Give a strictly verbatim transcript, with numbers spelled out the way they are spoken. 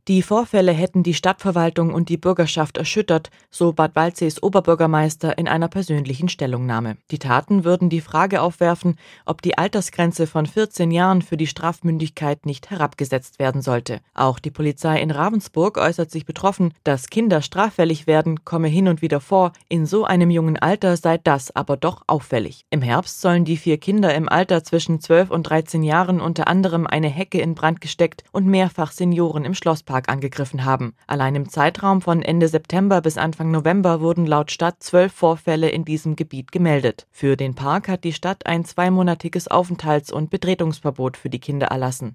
Die Vorfälle hätten die Stadtverwaltung und die Bürgerschaft erschüttert, so Bad Waldssees Oberbürgermeister in einer persönlichen Stellungnahme. Die Taten würden die Frage aufwerfen, ob die Altersgrenze von vierzehn Jahren für die Strafmündigkeit nicht herabgesetzt werden sollte. Auch die Polizei in Ravensburg äußert sich betroffen, dass Kinder straffällig werden, komme hin und wieder vor, in so einem jungen Alter sei das aber doch auffällig. Im Herbst sollen die vier Kinder im Alter zwischen zwölf und dreizehn Jahren unter anderem eine Hecke in Brand gesteckt und mehrfach Senioren im Schlosspark angegriffen haben. Allein im Zeitraum von Ende September bis Anfang November wurden laut Stadt zwölf Vorfälle in diesem Gebiet gemeldet. Für den Park hat die Stadt ein zweimonatiges Aufenthalts- und Betretungsverbot für die Kinder erlassen.